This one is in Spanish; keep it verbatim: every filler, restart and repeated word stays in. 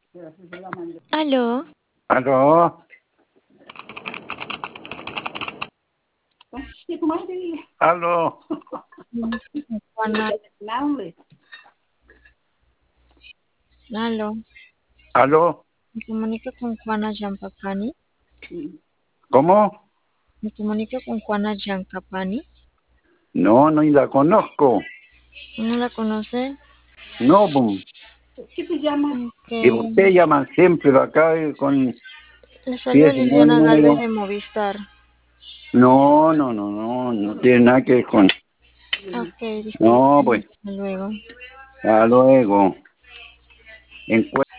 Aló. Aló, aló, Juana. Aló. aló, Me comunico con Juana Yampapani. ¿cómo? Me comunico con Juana Yancapani. No, no la conozco. ¿No la conoce? No, boom. Y Ok. ustedes llaman siempre acá eh, con Le si saludo es no el Liliana Galvez número. de Movistar. No, no, no, no, no tiene nada que ver con. Ok, No, disculpe. pues, Hasta luego. hasta luego. Encuentro